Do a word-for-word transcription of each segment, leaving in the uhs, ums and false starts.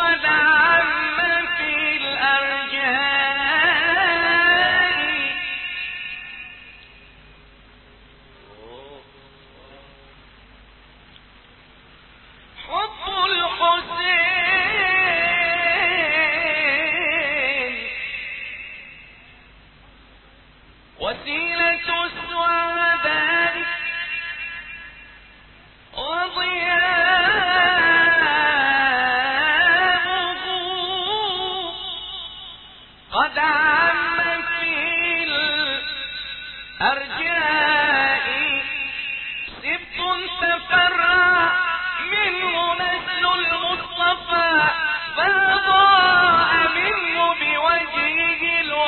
قد عم في الأرجاء حب الحسين وسيلة السعداء وضياؤه قد عم في الأرجاء سبط تفرع منه نسل المصطفى فأضاء منه بوجهه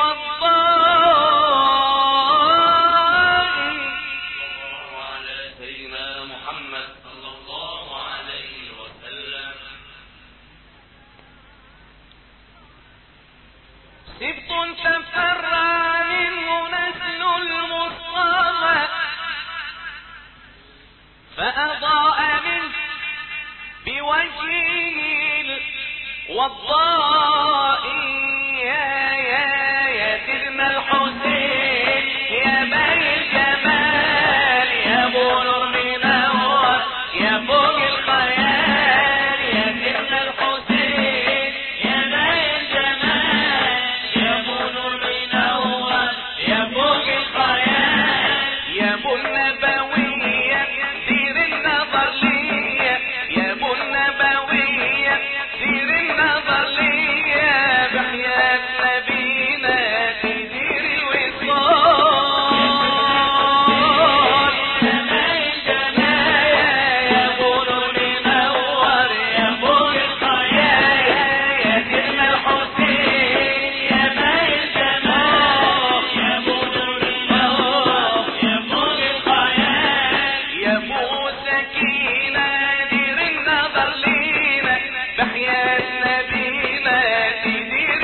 الوضاء على سيدنا محمد صلى الله عليه وسلم. سبط تفرع منه نسل المصطفى فأضاء منه بوجهه الوضاء يا يا يا سيدنا الحسين يا بني الجمال يا بنور منور يا فوق الخيال يا سيدنا الحسين يا بني الجمال يا بنور منور يا فوق الخيال يا ابو النبوية سير النظر ليا يا ابو النبوية سير النظر ليا بحياة نبينا تدير الوصال يا بني الجمال يا بنور منور يا فوق الخيال يا سيدنا الحسين يا بني الجمال يا بنور منور يا فوق الخيال يا ابو سكينة دير النظر لينا بحياة نبينا تدير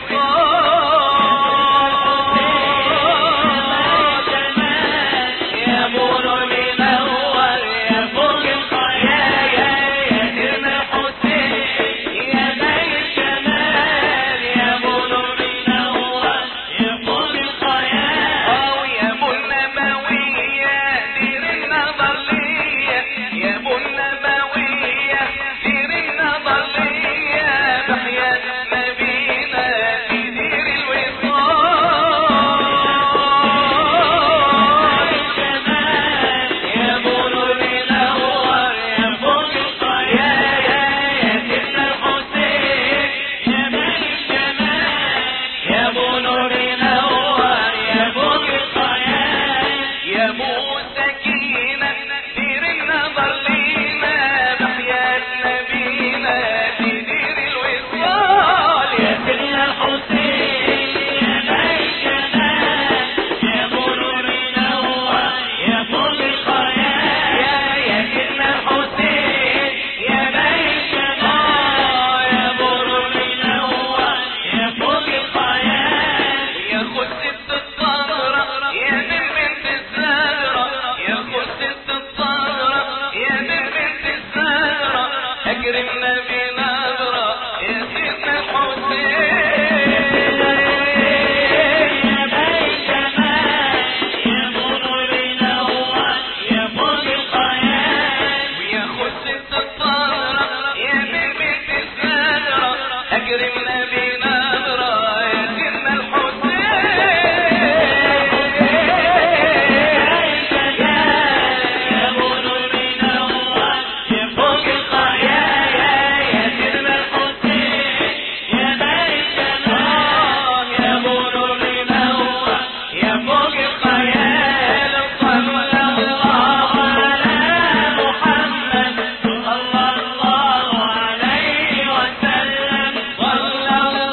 الوصال يا بنور منور يا فوق الخيال يا سيدنا الحسين يا بني الجمال يا بنور منور يا فوق الخيال يا ابو النبوية دير النظر ليا يا ابو النبوية دير النظر ليا بحياة نبينا تدير الوصال يا بنور منور يا فوق الخيال يا سيدنا الحسين يا بني الجمال يا بنور منور يا فوق الخيال يا ابو سكينة دير النظر لينا بحياة نبينا تدير الوصال يا سيدنا الحسين يا بني الجمال يا بنور منور يا فوق الخيال يا سيدنا الحسين يا بني الجمال يا بنور منور يا فوق الخيال يا خسة الطهرة يا من بنت الزهرة يا خسة الطهرة يا من بنت الزهرة أكرمنا بنظرة يا سيدنا الحسين يا بني الجمال يا بنور منور يا فوق الخيال ويا خسة الطهرة يا من بنت الزهرة أكرمنا بنظرة يا سيدنا الحسين يا بنور منور يا فوق الخيال يا سيدنا الحسين يا بني الجمال يا بنور منور يا فوق الخيال صلى الله على محمد صلى الله عليه وسلم صلى الله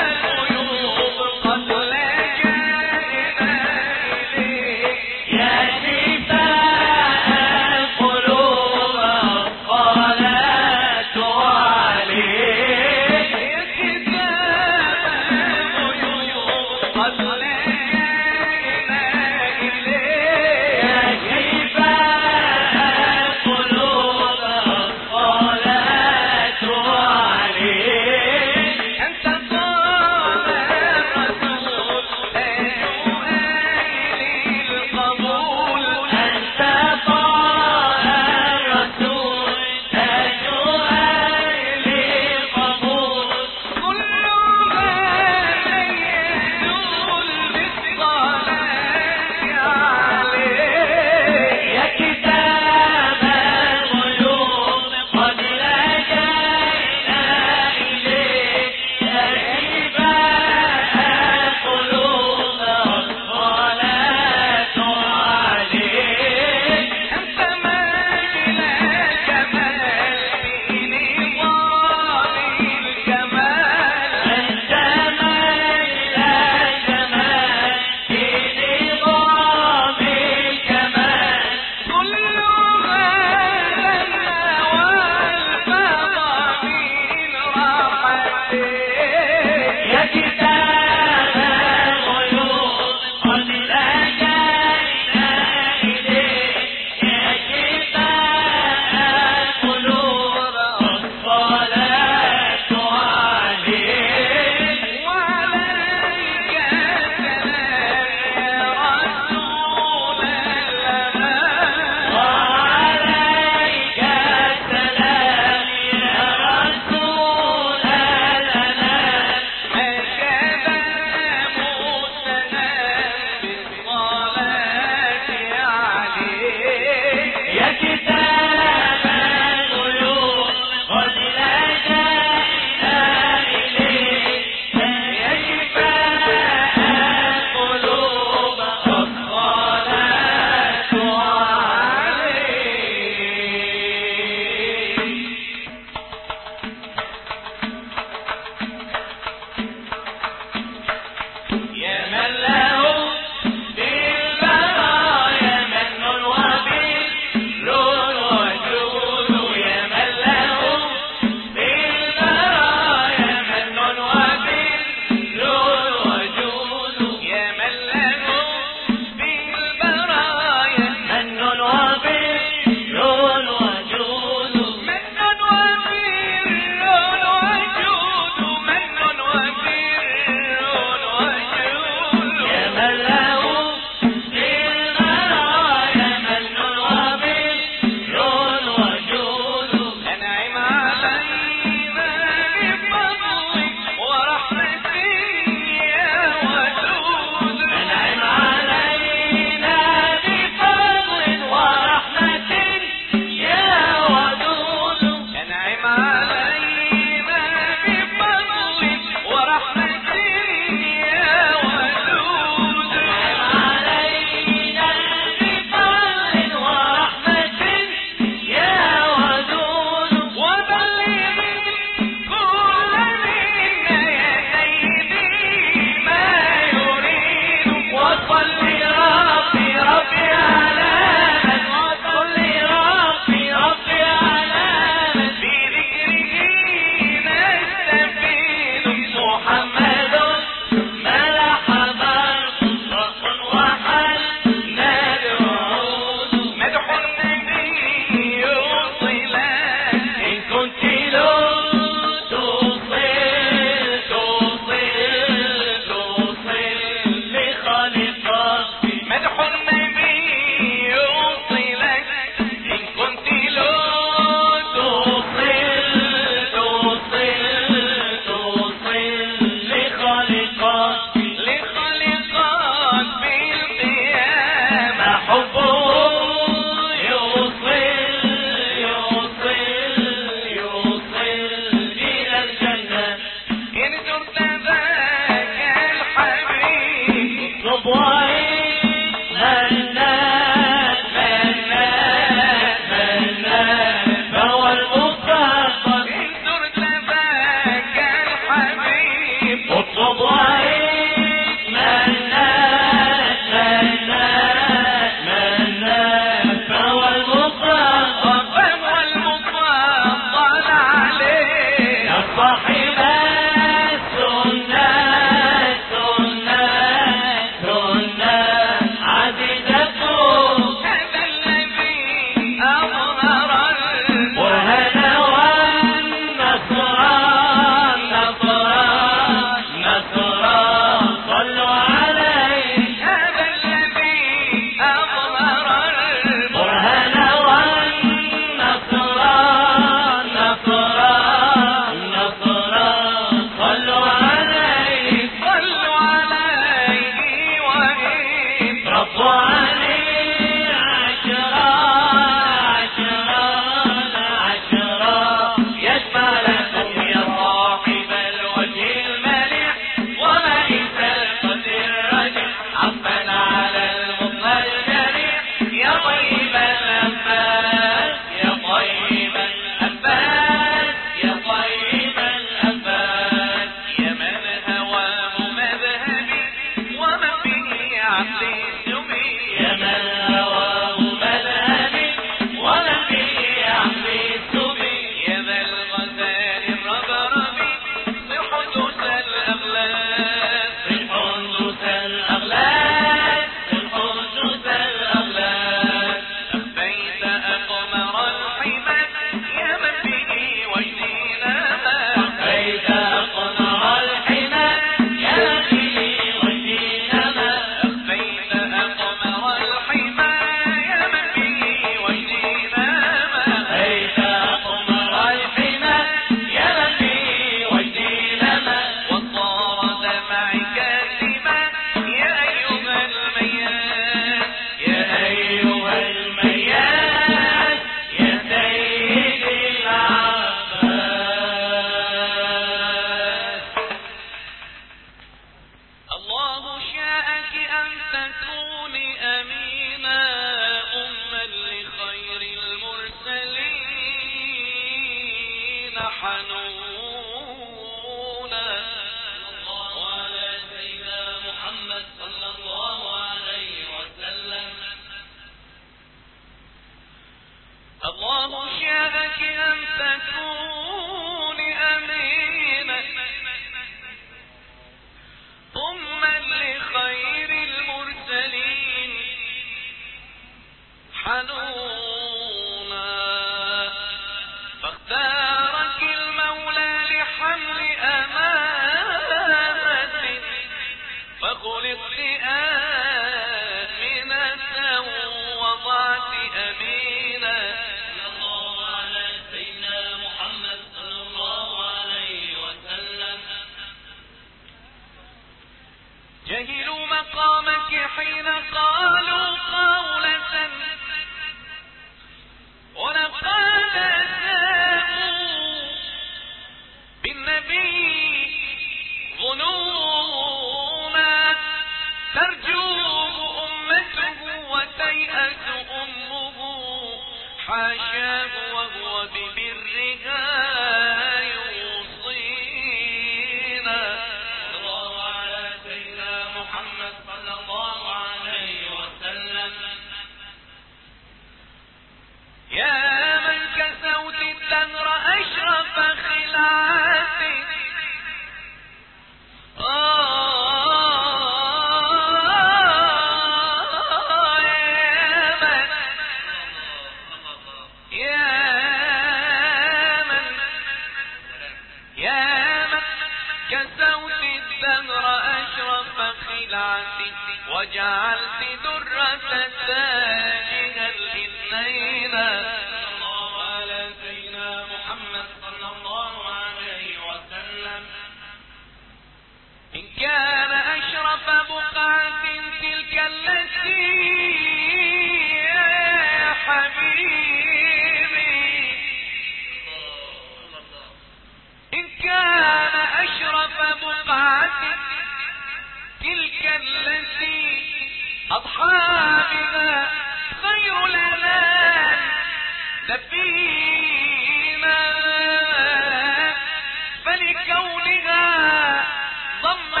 فلكونها ضم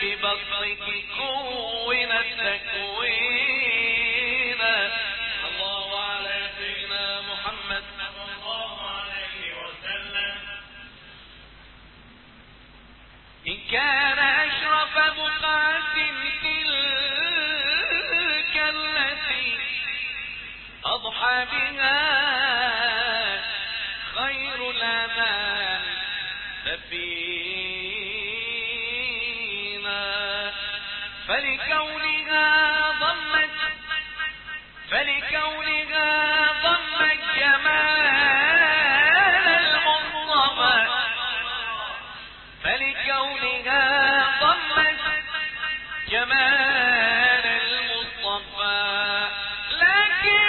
ببطنك كون التكوين. الله على سيدنا محمد صلى الله عليه وسلم. إن كان أشرف بقعة تلك التي أضحى بها خير الأمان ففينا، فلكونها ضمت فلكونها ضمت جمال المصطفى فلكونها ضمت جمال المصطفى لكن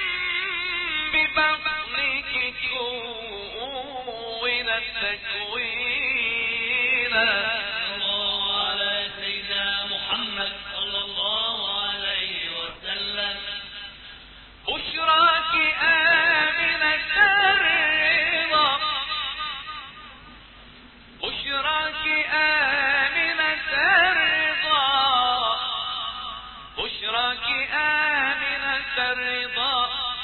ببطنك كون التكوين. الله على سيدنا محمد صلى الله عليه وسلم. بشراك آمنة الرضا بشراك آمنة الرضا بشراك آمنة الرضا.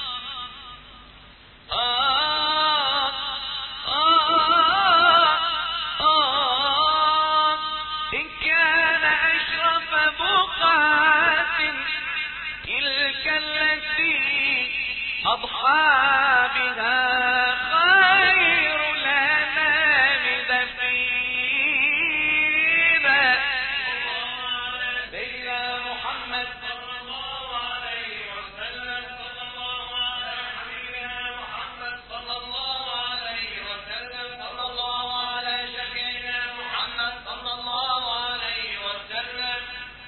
آه آه آه إن كان أشرف بقعة تلك التي أضحى بها خير الأنام دفينا. سيدنا محمد صلى الله عليه وسلم. صلى الله على حبيبنا محمد صلى الله عليه وسلم. صلى الله على شفيعنا محمد صلى الله عليه وسلم.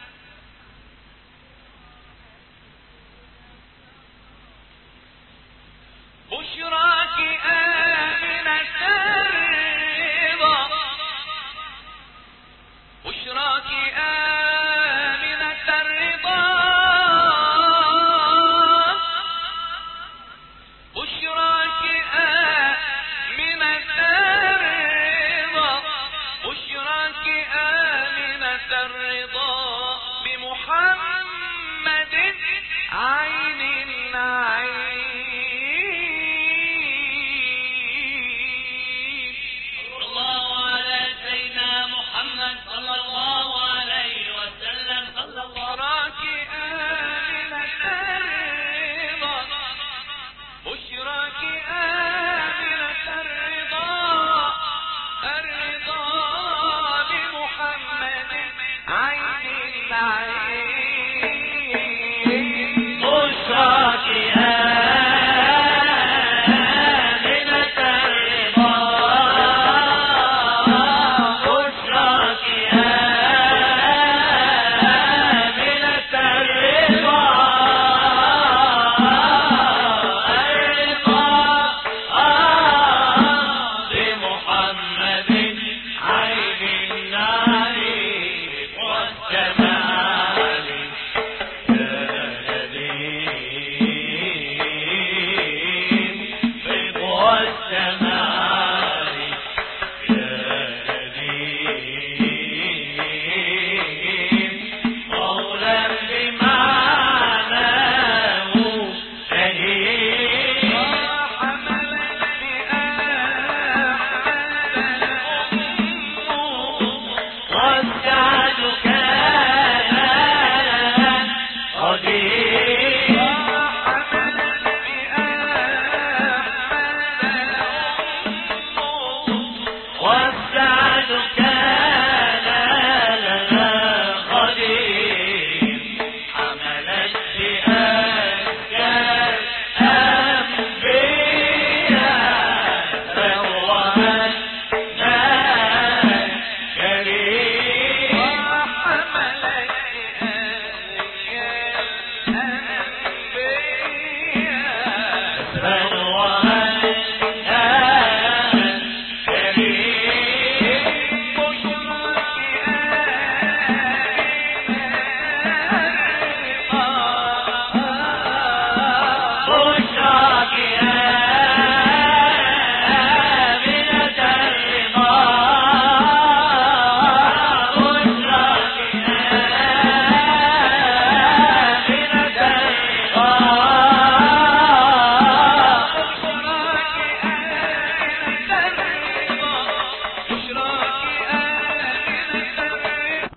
بشراك آمنة الرضا بشراك آمنة الرضا بشراك آمنة الرضا بشراك آمنة الرضا بمحمد